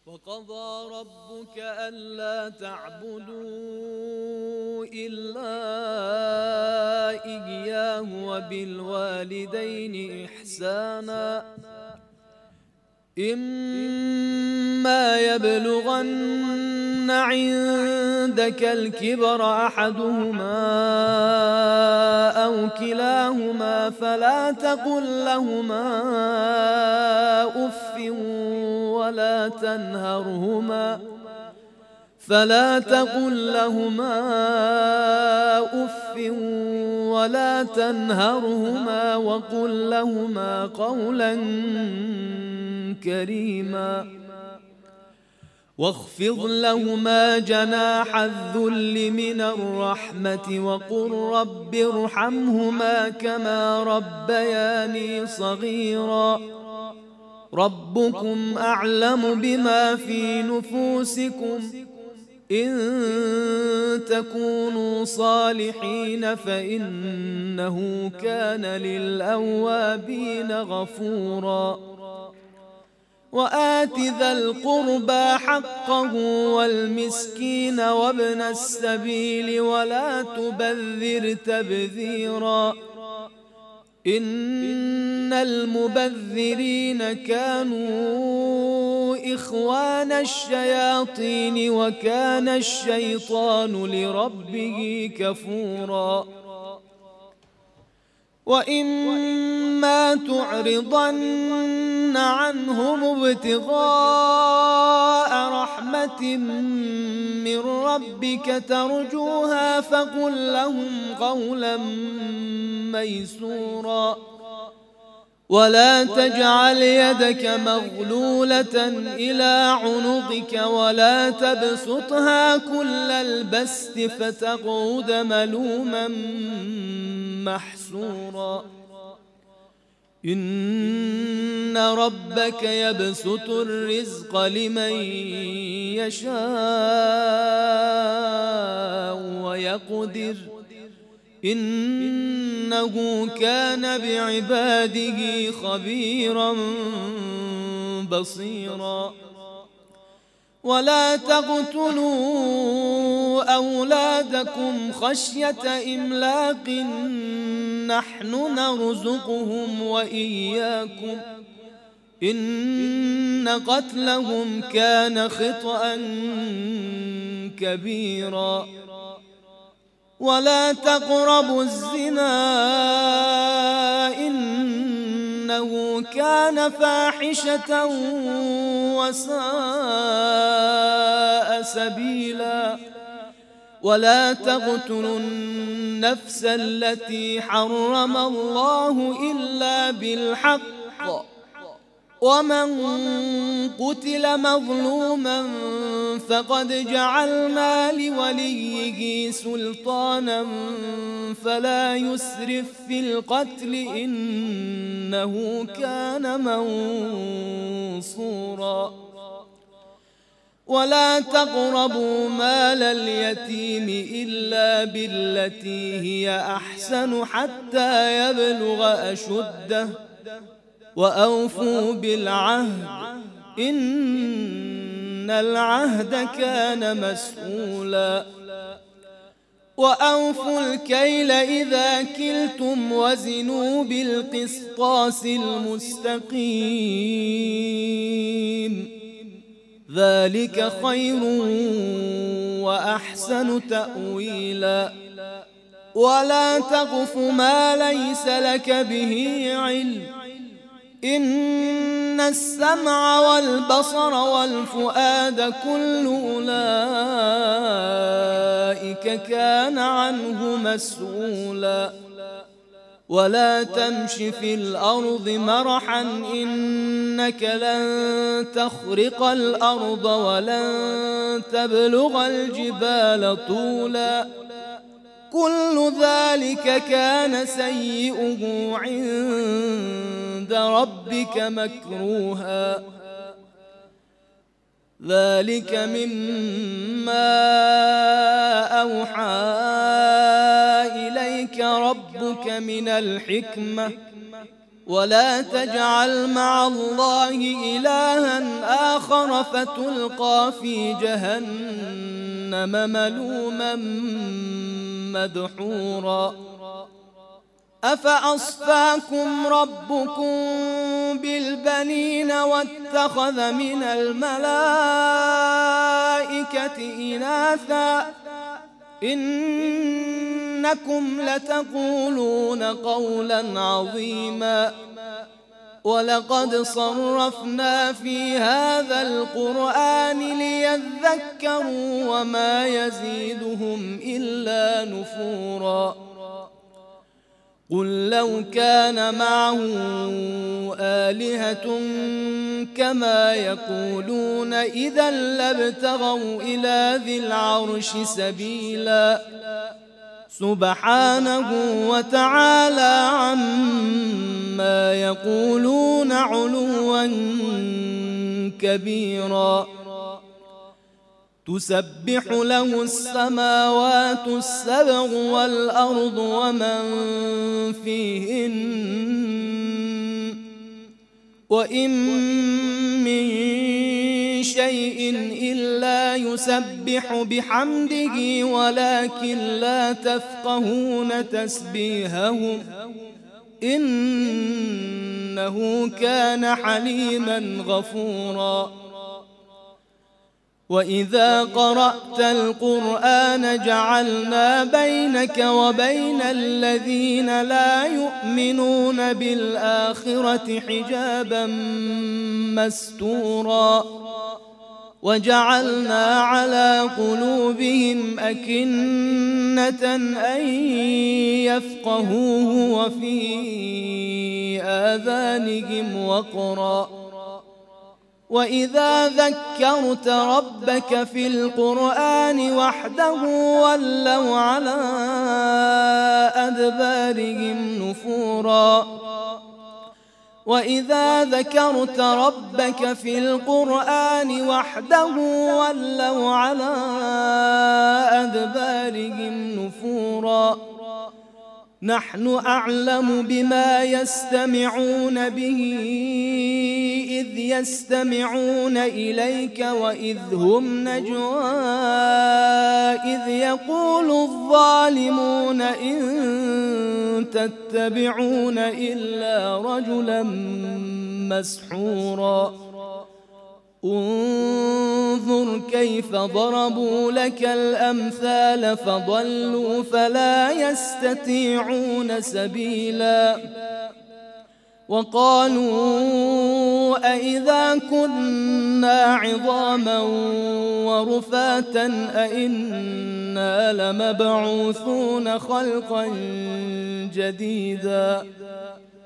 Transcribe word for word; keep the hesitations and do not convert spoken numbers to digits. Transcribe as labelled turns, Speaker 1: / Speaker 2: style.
Speaker 1: وقضى ربك ألا تعبدوا إلا إياه وبالوالدين إحسانا إما يبلغن عندك الكبر أحدهما أو كلاهما فلا تقل لهما أف ولا تنهرهما فلا تقل لهما أف ولا تنهرهما وقل لهما قولا كريما واخفض لهما جناح الذل من الرحمة وقل رب ارحمهما كما ربياني صغيرا ربكم أعلم بما في نفوسكم إن تكونوا صالحين فإنه كان للأوابين غفورا وآت ذا القربى حقه والمسكين وابن السبيل ولا تبذر تبذيرا إن المبذرين كانوا إخوان الشياطين وكان الشيطان لربه كفورا وإما تعرضن عنهم ابتغاء رحمة من ربك ترجوها فقل لهم قولا ميسورا ولا تجعل يدك مغلولة إلى عنقك ولا تبسطها كل البسط فتقعد ملوما محسورا إن ربك يبسط الرزق لمن يشاء ويقدر إنه كان بعباده خبيرا بصيرا ولا تقتلوا أولادكم خشية إملاق نحن نرزقهم وإياكم إن قتلهم كان خطأ كبيرا ولا تقربوا الزنا إنه كان فاحشة وساء سبيلا ولا تقتلوا النفس التي حرم الله إلا بالحق ومن قتل مظلوما فقد جعلنا لوليه سلطانا فلا يسرف في القتل إنه كان منصورا ولا تقربوا مال اليتيم إلا بالتي هي أحسن حتى يبلغ أشده وأوفوا بالعهد إن العهد كان مسؤولا وأوفوا الكيل إذا كلتم وزنوا بالقسطاس المستقيم ذلك خير وأحسن تأويلا ولا تقف ما ليس لك به علم إن السمع والبصر والفؤاد كل أولئك كان عنه مسؤولا ولا تمش في الأرض مرحا إنك لن تخرق الأرض ولن تبلغ الجبال طولا كل ذلك كان سيئه عند ربك مكروها ذلك مما أوحى إليك ربك من الحكمة ولا تجعل مع الله إلها آخر فتلقى في جهنم ملوما مدحورا أفأصفاكم ربكم بالبنين واتخذ من الملائكة إناثا إنكم لتقولون قولا عظيما ولقد صرفنا في هذا القرآن ليذكروا وما يزيدهم إلا نفورا قل لو كان معه آلهة كما يقولون إذا لابتغوا إلى ذي العرش سبيلا سبحانه وتعالى عما يقولون علوا كبيرا تسبح له السماوات السبع والأرض ومن فيهن وإن من شيء إلا يسبح بحمده ولكن لا تفقهون تسبيحهم إنه كان حليما غفورا وإذا قرأت القرآن جعلنا بينك وبين الذين لا يؤمنون بالآخرة حجابا مستورا وجعلنا على قلوبهم أكنة أن يفقهوه وفي آذانهم وقرا وإذا ذكرت ربك في القرآن وحده ولوا على أدبارهم نفورا وإذا ذكرت ربك في القرآن وحده ولوا على أدبارهم نفورا نحن أعلم بما يستمعون به إذ يستمعون إليك وإذ هم نجوى إذ يقول الظالمون إن تتبعون إلا رجلا مسحورا انظر كيف ضربوا لك الأمثال فضلوا فلا يستطيعون سبيلا وقالوا أئذا كنا عظاما ورفاتا أئنا لمبعوثون خلقا جديدا